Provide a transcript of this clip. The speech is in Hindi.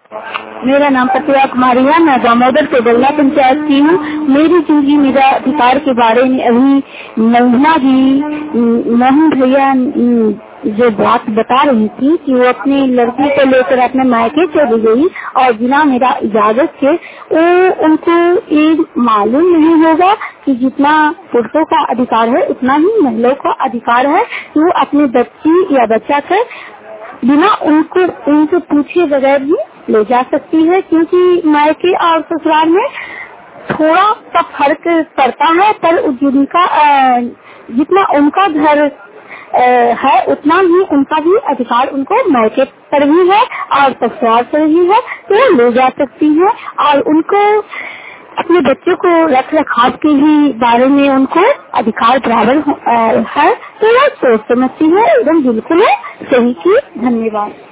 मेरा नाम प्रतिभा कुमारी है। मैं दामोदर से बल्ला पंचायत की हूँ। मेरी जिंदगी मेरा अधिकार के बारे में अभी महिला जी मोहन भैया जो बात बता रही थी कि वो अपनी लड़की को लेकर अपने मायके चली गई और बिना मेरा इजाजत के, वो उनको ये मालूम नहीं होगा कि जितना पुरुषों का अधिकार है उतना ही महिलाओं का अधिकार है कि वो अपनी बच्ची या बच्चा के बिना उनको पूछे बगैर ही ले जा सकती है। क्योंकि मायके और ससुराल में थोड़ा सा फर्क पड़ता है, पर जितना उनका घर है उतना ही उनका भी अधिकार उनको मायके पर भी है और ससुराल पर भी है, तो ले जा सकती है। और उनको अपने बच्चों को रख रखाव के ही बारे में उनको अधिकार बराबर है, तो वो सोच समझती है एकदम बिल्कुल सही की। धन्यवाद।